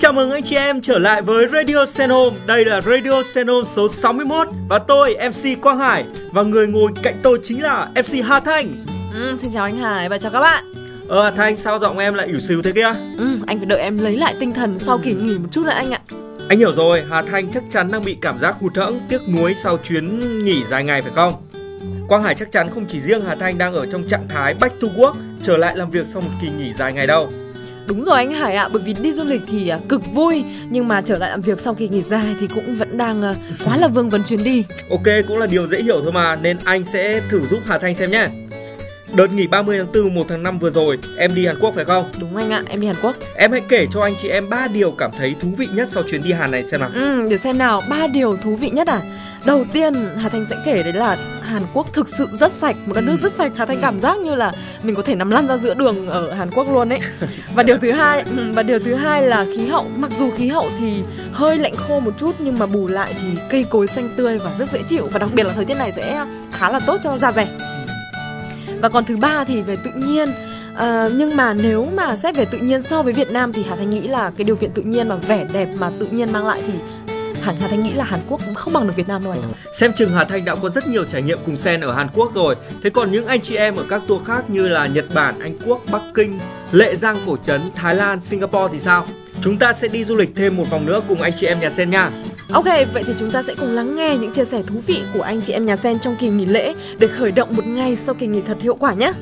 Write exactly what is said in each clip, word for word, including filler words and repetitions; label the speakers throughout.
Speaker 1: chào mừng anh chị em trở lại với Radio Sen Home. Đây là Radio Sen Home số sáu mươi mốt và tôi em xê Quang Hải và người ngồi cạnh tôi chính là em xê Hà Thanh.
Speaker 2: Ừ, xin chào anh Hải và chào các bạn.
Speaker 1: Ờ Hà Thanh, sao giọng em lại ỉu xìu thế kia?
Speaker 2: Ừ, anh phải đợi em lấy lại tinh thần sau kỳ nghỉ một chút nữa anh ạ.
Speaker 1: Anh hiểu rồi, Hà Thanh chắc chắn đang bị cảm giác hụt hẫng, tiếc nuối sau chuyến nghỉ dài ngày phải không? Quang Hải chắc chắn không chỉ riêng Hà Thanh đang ở trong trạng thái back to work, trở lại làm việc sau một kỳ nghỉ dài ngày đâu.
Speaker 2: Đúng rồi anh Hải ạ, bởi vì đi du lịch thì cực vui, nhưng mà trở lại làm việc sau kỳ nghỉ dài thì cũng vẫn đang quá là vương vấn chuyến đi.
Speaker 1: Ok, cũng là điều dễ hiểu thôi mà, nên anh sẽ thử giúp Hà Thanh xem nhé. Đợt nghỉ ba mươi tháng tư, một tháng năm vừa rồi, em đi Hàn Quốc phải không?
Speaker 2: Đúng anh ạ, em đi Hàn Quốc.
Speaker 1: Em hãy kể cho anh chị em ba điều cảm thấy thú vị nhất sau chuyến đi Hàn này xem nào.
Speaker 2: Ừ, để xem nào, ba điều thú vị nhất à? Đầu tiên Hà Thanh sẽ kể đấy là Hàn Quốc thực sự rất sạch, một đất nước rất sạch. Hà Thanh cảm giác như là mình có thể nằm lăn ra giữa đường ở Hàn Quốc luôn ấy. Và điều thứ hai, và điều thứ hai là khí hậu. Mặc dù khí hậu thì hơi lạnh khô một chút, nhưng mà bù lại thì cây cối xanh tươi và rất dễ chịu. Và đặc biệt là thời tiết này sẽ khá là tốt cho da dẻ. Và còn thứ ba thì về tự nhiên. À, nhưng mà nếu mà xét về tự nhiên so với Việt Nam thì Hà Thanh nghĩ là cái điều kiện tự nhiên và vẻ đẹp mà tự nhiên mang lại thì Hà Thanh nghĩ là Hàn Quốc cũng không bằng được Việt Nam đâu anh. Ừ.
Speaker 1: Xem chừng Hà Thanh đã có rất nhiều trải nghiệm cùng Sen ở Hàn Quốc rồi. Thế còn những anh chị em ở các tour khác như là Nhật Bản, Anh Quốc, Bắc Kinh, Lệ Giang Cổ Trấn, Thái Lan, Singapore thì sao? Chúng ta sẽ đi du lịch thêm một vòng nữa cùng anh chị em nhà Sen nha.
Speaker 2: Ok, vậy thì chúng ta sẽ cùng lắng nghe những chia sẻ thú vị của anh chị em nhà Sen trong kỳ nghỉ lễ để khởi động một ngày sau kỳ nghỉ thật hiệu quả nhé.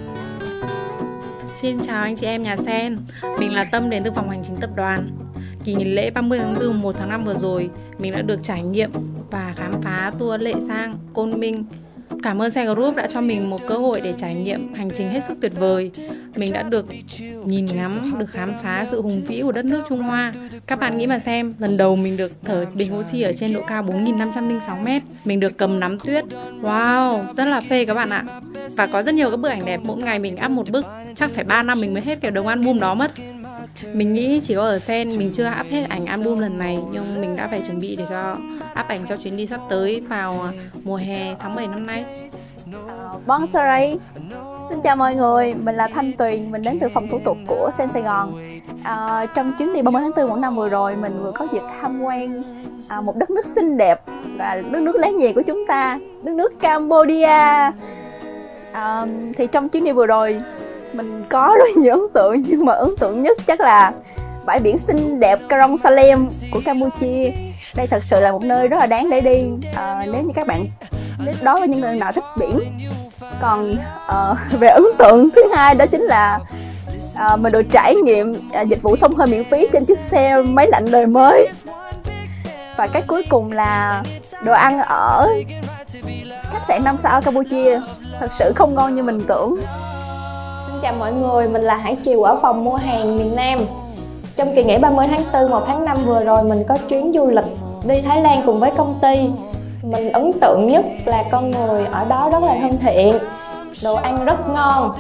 Speaker 3: Xin chào anh chị em nhà Sen, mình là Tâm đến từ phòng hành chính tập đoàn. Kỳ nghỉ lễ ba mươi tháng tư, một tháng năm vừa rồi, mình đã được trải nghiệm và khám phá tour Lệ Giang, Côn Minh. Cảm ơn Sen Group đã cho mình một cơ hội để trải nghiệm hành trình hết sức tuyệt vời. Mình đã được nhìn ngắm, được khám phá sự hùng vĩ của đất nước Trung Hoa. Các bạn nghĩ mà xem, lần đầu mình được thở bình oxy ở trên độ cao bốn nghìn năm trăm lẻ sáu mét. Mình được cầm nắm tuyết. Wow, rất là phê các bạn ạ. Và có rất nhiều các bức ảnh đẹp, mỗi ngày mình up một bức. Chắc phải ba năm mình mới hết cái đống album đó mất. Mình nghĩ chỉ có ở Sen mình chưa up hết ảnh album lần này, nhưng mình đã phải chuẩn bị để cho up ảnh cho chuyến đi sắp tới vào mùa hè tháng bảy năm nay.
Speaker 4: uh, Bonsoir, xin chào mọi người, mình là Thanh Tuyền, mình đến từ phòng thủ tục của Sen Sài Gòn. uh, Trong chuyến đi ba mươi tháng tư một năm vừa rồi, mình vừa có dịp tham quan uh, một đất nước xinh đẹp là đất nước láng giềng của chúng ta, đất nước Cambodia. uh, Thì trong chuyến đi vừa rồi mình có rất nhiều ấn tượng, nhưng mà ấn tượng nhất chắc là bãi biển xinh đẹp Krong Salem của Campuchia. Đây thật sự là một nơi rất là đáng để đi à, nếu như các bạn đó là những người nào thích biển. Còn à, về ấn tượng thứ hai đó chính là à, mình được trải nghiệm à, dịch vụ xông hơi miễn phí trên chiếc xe máy lạnh đời mới. Và cái cuối cùng là đồ ăn ở khách sạn năm sao ở Campuchia thật sự không ngon như mình tưởng.
Speaker 5: Xin chào mọi người, mình là Hải Triều ở phòng mua hàng miền Nam. Trong kỳ nghỉ ba mươi tháng tư, một tháng năm vừa rồi, mình có chuyến du lịch đi Thái Lan cùng với công ty. Mình ấn tượng nhất là con người ở đó rất là thân thiện, đồ ăn rất ngon.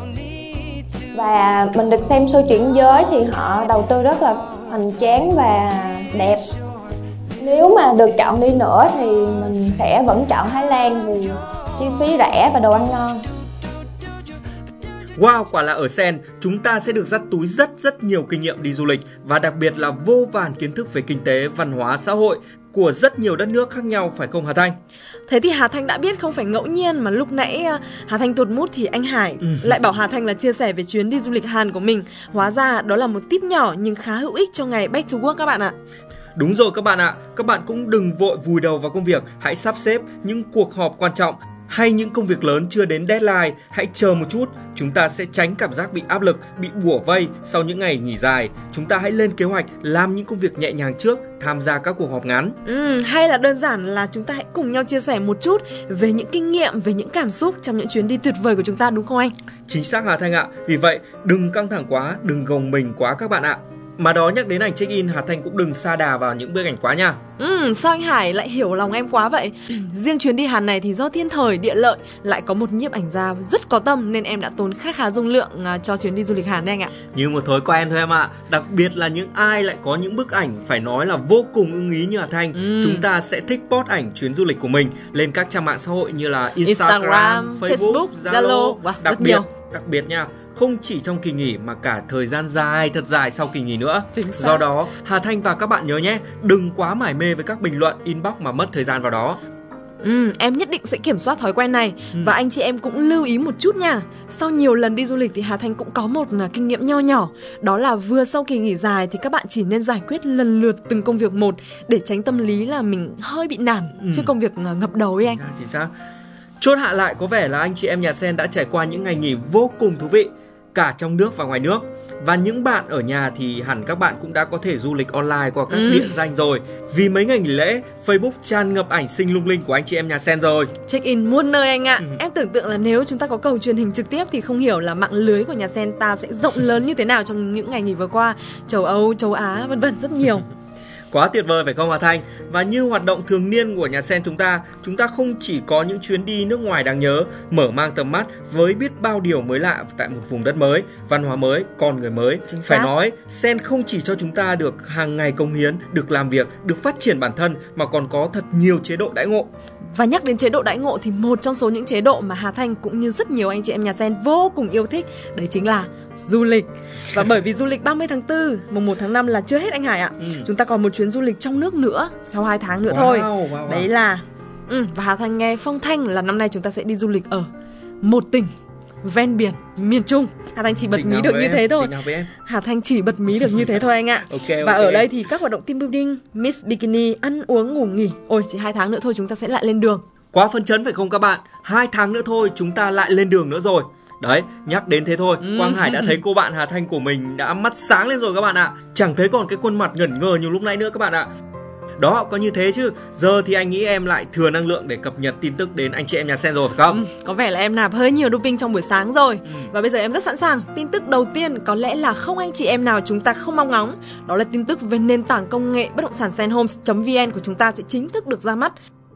Speaker 5: Và mình được xem show chuyển giới thì họ đầu tư rất là hoành tráng và đẹp. Nếu mà được chọn đi nữa thì mình sẽ vẫn chọn Thái Lan vì chi phí rẻ và đồ ăn ngon.
Speaker 1: Wow, quả là ở Sen, chúng ta sẽ được dắt túi rất rất nhiều kinh nghiệm đi du lịch và đặc biệt là vô vàn kiến thức về kinh tế, văn hóa, xã hội của rất nhiều đất nước khác nhau, phải không Hà Thanh?
Speaker 2: Thế thì Hà Thanh đã biết không phải ngẫu nhiên mà lúc nãy Hà Thanh tuột mút thì anh Hải ừ. lại bảo Hà Thanh là chia sẻ về chuyến đi du lịch Hàn của mình. Hóa ra đó là một tip nhỏ nhưng khá hữu ích cho ngày back to work các bạn ạ.
Speaker 1: Đúng rồi các bạn ạ, các bạn cũng đừng vội vùi đầu vào công việc, hãy sắp xếp những cuộc họp quan trọng hay những công việc lớn chưa đến deadline, hãy chờ một chút. Chúng ta sẽ tránh cảm giác bị áp lực, bị bủa vây sau những ngày nghỉ dài. Chúng ta hãy lên kế hoạch làm những công việc nhẹ nhàng trước, tham gia các cuộc họp ngắn.
Speaker 2: Ừ, hay là đơn giản là chúng ta hãy cùng nhau chia sẻ một chút về những kinh nghiệm, về những cảm xúc trong những chuyến đi tuyệt vời của chúng ta, đúng không anh?
Speaker 1: Chính xác Hà Thanh ạ. Vì vậy đừng căng thẳng quá, đừng gồng mình quá các bạn ạ. Mà đó, nhắc đến ảnh check-in, Hà Thanh cũng đừng sa đà vào những bức ảnh quá nha.
Speaker 2: Ừ, sao anh Hải lại hiểu lòng em quá vậy? Riêng chuyến đi Hàn này thì do thiên thời địa lợi, lại có một nhiếp ảnh gia rất có tâm nên em đã tốn khá khá dung lượng uh, cho chuyến đi du lịch Hàn đấy anh ạ.
Speaker 1: Như một thói quen thôi em ạ. Đặc biệt là những ai lại có những bức ảnh phải nói là vô cùng ưng ý như Hà Thanh, ừ. chúng ta sẽ thích post ảnh chuyến du lịch của mình lên các trang mạng xã hội như là Instagram,
Speaker 2: Instagram
Speaker 1: Facebook,
Speaker 2: Facebook, Zalo, wow,
Speaker 1: đặc
Speaker 2: rất
Speaker 1: biệt
Speaker 2: nhiều.
Speaker 1: Đặc biệt nha, không chỉ trong kỳ nghỉ mà cả thời gian dài thật dài sau kỳ nghỉ nữa.
Speaker 2: Chính xác.
Speaker 1: Do đó, Hà Thanh và các bạn nhớ nhé, đừng quá mải mê với các bình luận inbox mà mất thời gian vào đó.
Speaker 2: Ừ, em nhất định sẽ kiểm soát thói quen này. ừ. Và anh chị em cũng lưu ý một chút nha. Sau nhiều lần đi du lịch thì Hà Thanh cũng có một uh, kinh nghiệm nho nhỏ. Đó là vừa sau kỳ nghỉ dài thì các bạn chỉ nên giải quyết lần lượt từng công việc một, để tránh tâm lý là mình hơi bị nản ừ. trước công việc uh, ngập đầu ấy anh.
Speaker 1: Chính xác. Chốt hạ lại, có vẻ là anh chị em nhà Sen đã trải qua những ngày nghỉ vô cùng thú vị, cả trong nước và ngoài nước. Và những bạn ở nhà thì hẳn các bạn cũng đã có thể du lịch online qua các ừ. địa danh rồi. Vì mấy ngày nghỉ lễ, Facebook tràn ngập ảnh xinh lung linh của anh chị em nhà Sen rồi.
Speaker 2: Check in muôn nơi anh ạ. ừ. Em tưởng tượng là nếu chúng ta có cầu truyền hình trực tiếp thì không hiểu là mạng lưới của nhà Sen ta sẽ rộng lớn như thế nào trong những ngày nghỉ vừa qua. Châu Âu, châu Á, vân vân rất nhiều.
Speaker 1: Quá tuyệt vời phải không Hà Thanh? Và như hoạt động thường niên của nhà Sen chúng ta, chúng ta không chỉ có những chuyến đi nước ngoài đáng nhớ, mở mang tầm mắt với biết bao điều mới lạ tại một vùng đất mới, văn hóa mới, con người mới. Phải nói, Sen không chỉ cho chúng ta được hàng ngày cống hiến, được làm việc, được phát triển bản thân, mà còn có thật nhiều chế độ đãi ngộ.
Speaker 2: Và nhắc đến chế độ đãi ngộ thì một trong số những chế độ mà Hà Thanh cũng như rất nhiều anh chị em nhà Sen vô cùng yêu thích, đấy chính là du lịch. Và bởi vì du lịch ba mươi tháng tư, mùng một tháng năm là chưa hết anh Hải ạ. ừ. Chúng ta còn một chuyến du lịch trong nước nữa, sau hai tháng nữa wow, thôi wow, wow. Đấy là ừ, và Hà Thanh nghe phong thanh là năm nay chúng ta sẽ đi du lịch ở một tỉnh ven biển miền Trung. Hà Thanh chỉ bật tỉnh mí được như em? thế thôi. Hà Thanh chỉ bật mí được như thế thôi anh ạ.
Speaker 1: okay,
Speaker 2: Và
Speaker 1: okay.
Speaker 2: ở đây thì các hoạt động team building, Miss Bikini, ăn uống ngủ nghỉ. Ôi, chỉ hai tháng nữa thôi chúng ta sẽ lại lên đường.
Speaker 1: Quá phấn chấn phải không các bạn? Hai tháng nữa thôi chúng ta lại lên đường nữa rồi. Đấy, nhắc đến thế thôi, ừ. Quang Hải đã thấy cô bạn Hà Thanh của mình đã mắt sáng lên rồi các bạn ạ. Chẳng thấy còn cái khuôn mặt ngẩn ngơ như lúc nãy nữa các bạn ạ. Đó, có như thế chứ. Giờ thì anh nghĩ em lại thừa năng lượng để cập nhật tin tức đến anh chị em nhà Sen rồi phải không?
Speaker 2: ừ, Có vẻ là em nạp hơi nhiều doping trong buổi sáng rồi. ừ. Và bây giờ em rất sẵn sàng. Tin tức đầu tiên có lẽ là không anh chị em nào chúng ta không mong ngóng. Đó là tin tức về nền tảng công nghệ bất động sản senhomes chấm vn của chúng ta sẽ chính thức được ra mắt.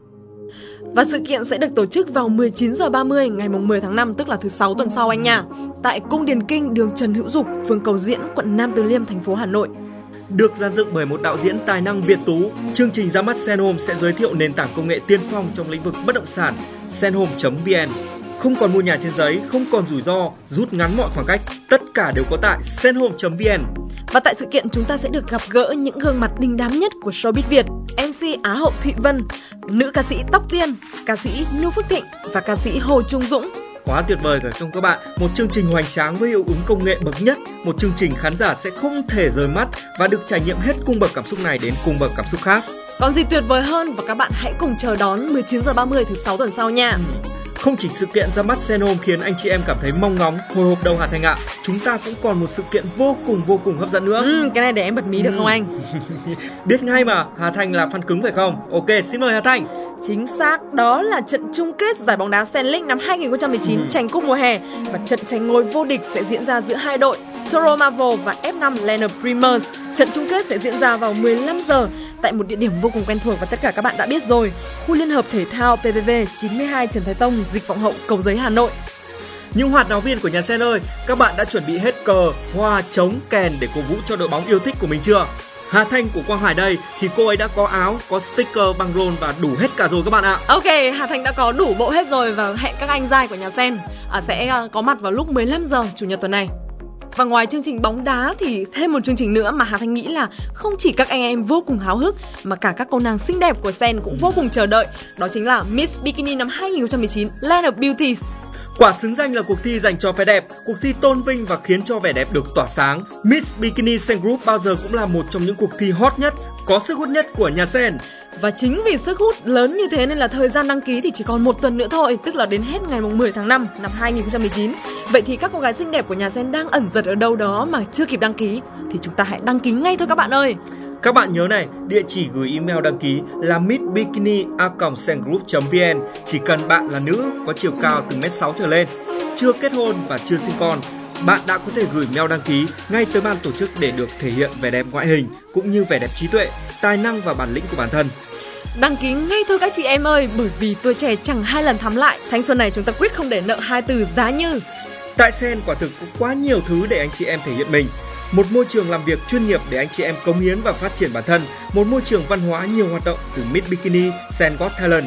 Speaker 2: Và sự kiện sẽ được tổ chức vào mười chín giờ ba mươi ngày mười tháng năm, tức là thứ sáu tuần sau anh nha. Tại Cung Điền Kinh, đường Trần Hữu Dục, phường Cầu Diễn, quận Nam Từ Liêm, thành phố Hà Nội.
Speaker 1: Được dàn dựng bởi một đạo diễn tài năng Việt tú, chương trình ra mắt Senhomes sẽ giới thiệu nền tảng công nghệ tiên phong trong lĩnh vực bất động sản senhomes chấm vn. Không còn mua nhà trên giấy, không còn rủi ro, rút ngắn mọi khoảng cách, tất cả đều có tại senhomes chấm vn.
Speaker 2: Và tại sự kiện chúng ta sẽ được gặp gỡ những gương mặt đình đám nhất của showbiz Việt, em xê Á hậu Thụy Vân, nữ ca sĩ Tóc Tiên, ca sĩ Nhu Phước Thịnh và ca sĩ Hồ Trung Dũng.
Speaker 1: Quá tuyệt vời phải không các bạn? Một chương trình hoành tráng với hiệu ứng công nghệ bậc nhất, một chương trình khán giả sẽ không thể rời mắt và được trải nghiệm hết cung bậc cảm xúc này đến cung bậc cảm xúc khác.
Speaker 2: Còn gì tuyệt vời hơn, và các bạn hãy cùng chờ đón mười chín giờ ba mươi thứ sáu tuần sau nha. Ừ.
Speaker 1: Không chỉ sự kiện ra mắt Senhomes khiến anh chị em cảm thấy mong ngóng, hồi hộp đâu Hà Thanh ạ. Chúng ta cũng còn một sự kiện vô cùng vô cùng hấp dẫn nữa.
Speaker 2: Ừ, cái này để em bật mí được ừ. không anh?
Speaker 1: Biết ngay mà, Hà Thanh là fan cứng phải không? Ok, xin mời Hà Thanh.
Speaker 2: Chính xác, đó là trận chung kết giải bóng đá Sen League năm hai không một chín ừ. tranh cúp mùa hè. Và trận tranh ngôi vô địch sẽ diễn ra giữa hai đội Toro Marvel và ép năm Lenner Primers. Trận chung kết sẽ diễn ra vào mười lăm giờ tại một địa điểm vô cùng quen thuộc và tất cả các bạn đã biết rồi, khu liên hợp thể thao pê vê vê chín mươi hai Trần Thái Tông, Dịch Vọng Hậu, Cầu Giấy, Hà Nội.
Speaker 1: Nhưng hoạt náo viên của nhà Sen ơi, các bạn đã chuẩn bị hết cờ, hoa, trống, kèn để cổ vũ cho đội bóng yêu thích của mình chưa? Hà Thanh của Quang Hải đây thì cô ấy đã có áo, có sticker, băng rôn và đủ hết cả rồi các bạn ạ.
Speaker 2: Ok, Hà Thanh đã có đủ bộ hết rồi và hẹn các anh giai của nhà Sen à, sẽ có mặt vào lúc mười lăm giờ chủ nhật tuần này. Và ngoài chương trình bóng đá thì thêm một chương trình nữa mà Hà Thanh nghĩ là không chỉ các anh em vô cùng háo hức mà cả các cô nàng xinh đẹp của Sen cũng vô cùng chờ đợi. Đó chính là Miss Bikini năm hai không một chín Land of Beauties.
Speaker 1: Quả xứng danh là cuộc thi dành cho vẻ đẹp, cuộc thi tôn vinh và khiến cho vẻ đẹp được tỏa sáng. Miss Bikini Sen Group bao giờ cũng là một trong những cuộc thi hot nhất, có sức hút nhất của nhà Sen.
Speaker 2: Và chính vì sức hút lớn như thế nên là thời gian đăng ký thì chỉ còn một tuần nữa thôi, tức là đến hết ngày mười tháng năm năm hai không một chín. Vậy thì các cô gái xinh đẹp của nhà Sen đang ẩn giật ở đâu đó mà chưa kịp đăng ký thì chúng ta hãy đăng ký ngay thôi các bạn ơi.
Speaker 1: Các bạn nhớ này, địa chỉ gửi email đăng ký là missbikini a còng sengroup chấm vn. Chỉ cần bạn là nữ, có chiều cao từ mét sáu trở lên, chưa kết hôn và chưa sinh con, bạn đã có thể gửi mail đăng ký ngay tới ban tổ chức để được thể hiện vẻ đẹp ngoại hình cũng như vẻ đẹp trí tuệ, tài năng và bản lĩnh của bản thân.
Speaker 2: Đăng ký ngay thôi các chị em ơi, bởi vì tuổi trẻ chẳng hai lần thắm lại. Thanh xuân này chúng ta quyết không để nợ hai từ giá như.
Speaker 1: Tại Sen quả thực có quá nhiều thứ để anh chị em thể hiện mình. Một môi trường làm việc chuyên nghiệp để anh chị em cống hiến và phát triển bản thân. Một môi trường văn hóa nhiều hoạt động từ Miss Bikini, Sen Got Talent.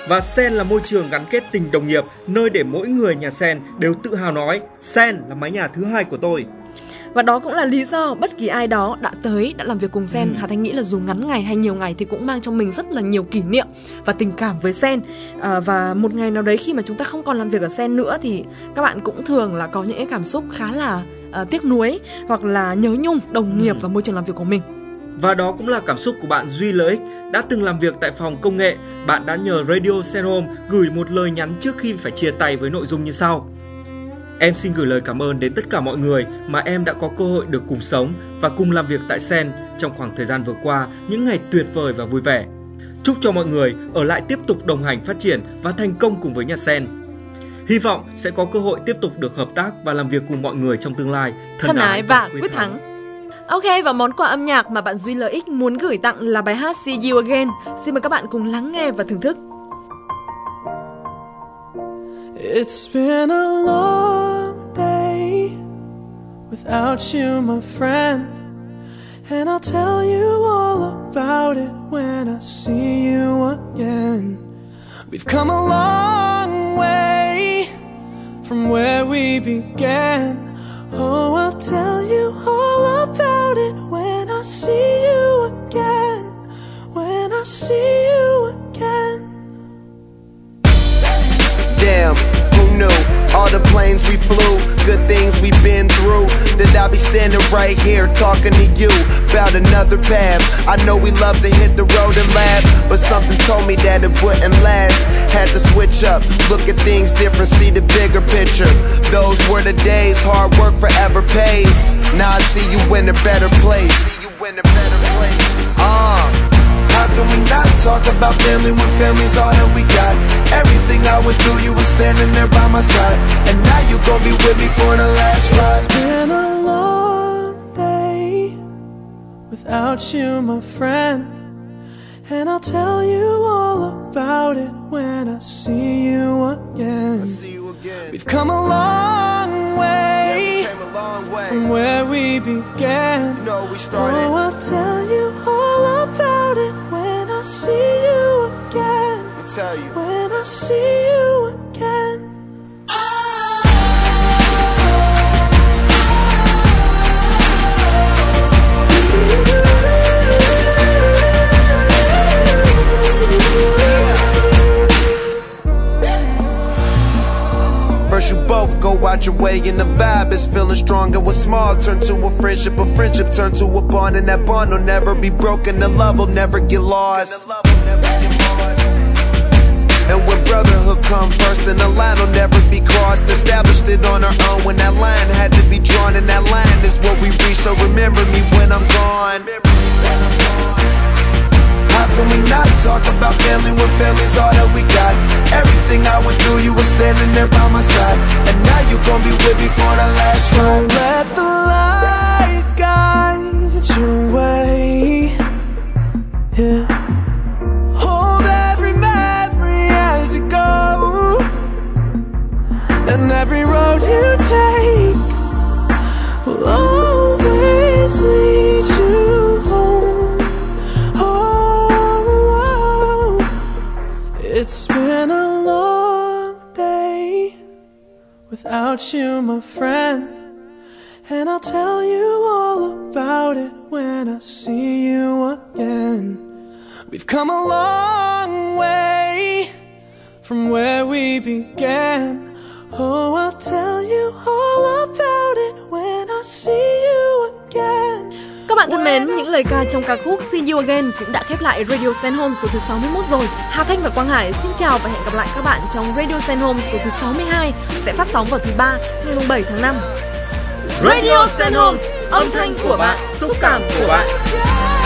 Speaker 1: Và Sen là môi trường gắn kết tình đồng nghiệp, nơi để mỗi người nhà Sen đều tự hào nói Sen là mái nhà thứ hai của tôi.
Speaker 2: Và đó cũng là lý do bất kỳ ai đó đã tới, đã làm việc cùng Sen, ừ. Hà Thanh nghĩ là dù ngắn ngày hay nhiều ngày thì cũng mang trong mình rất là nhiều kỷ niệm và tình cảm với Sen. à, Và một ngày nào đấy khi mà chúng ta không còn làm việc ở Sen nữa thì các bạn cũng thường là có những cái cảm xúc khá là uh, tiếc nuối hoặc là nhớ nhung đồng nghiệp ừ. và môi trường làm việc của mình.
Speaker 1: Và đó cũng là cảm xúc của bạn Duy Lợi Ích, đã từng làm việc tại phòng công nghệ. Bạn đã nhờ Radio Sen Home gửi một lời nhắn trước khi phải chia tay với nội dung như sau: Em xin gửi lời cảm ơn đến tất cả mọi người mà em đã có cơ hội được cùng sống và cùng làm việc tại Sen trong khoảng thời gian vừa qua, những ngày tuyệt vời và vui vẻ. Chúc cho mọi người ở lại tiếp tục đồng hành phát triển và thành công cùng với nhà Sen. Hy vọng sẽ có cơ hội tiếp tục được hợp tác và làm việc cùng mọi người trong tương lai.
Speaker 2: Thân, Thân ái và quyết thắng. thắng. Ok, và món quà âm nhạc mà bạn Duy Lợi Ích muốn gửi tặng là bài hát See You Again. Xin mời các bạn cùng lắng nghe và thưởng thức.
Speaker 6: It's been a long day without you, my friend, and I'll tell you all about it when I see you again. We've come a long way from where we began. Oh, I'll tell you all about it when I see you again, when I see you again.
Speaker 7: Damn, who knew? All the planes we flew, good things we've been through, that I'll be standing right here talking to you about another path. I know we love to hit the road and laugh, but something told me that it wouldn't last. Had to switch up, look at things different, see the bigger picture. Those were the days, hard work forever pays. Now I see you in a better place. See you in a better place. Ah. Uh. How can we not talk about family when family's all that we got? Everything I went through, you were standing there by my side, and now you gon' be with me for the last ride.
Speaker 6: It's been a long day without you, my friend, and I'll tell you all about it when I see you again.
Speaker 7: I see you again.
Speaker 6: We've come a long way,
Speaker 7: yeah, we came a long way
Speaker 6: from where we began.
Speaker 7: You know we started.
Speaker 6: Oh, I'll tell you all about it when I see you again.
Speaker 7: Let me tell you.
Speaker 6: When I see you again.
Speaker 7: First you both go out your way and the vibe is feeling strong, and what's small turn to a friendship, a friendship turn to a bond, and that bond will never be broken, the love will never get lost. And when brotherhood come first, then the line will never be crossed. Established it on our own when that line had to be drawn, and that line is what we reach, so remember me when I'm gone. How can we not talk about family when family's all that we got? Everything I went through, you were standing there by my side, and now you gon' be with me for the last ride.
Speaker 6: Don't let the light guide your way, yeah. Hold every memory as you go, and every road you take will always lead you home. Oh, it's been a long day without you, my friend, and I'll tell you all about it when I see you again. We've come a long way from where we began. Oh, I'll tell you all about it when I see you again.
Speaker 2: Các bạn thân mến, những lời ca trong ca khúc See You Again cũng đã khép lại Radio Sen Home số thứ sáu mươi mốt rồi. Hà Thanh và Quang Hải xin chào và hẹn gặp lại các bạn trong Radio Sen Home số thứ sáu mươi hai sẽ phát sóng vào thứ ba ngày bảy tháng năm. Radio Sen Home, âm thanh của bạn, xúc cảm của bạn.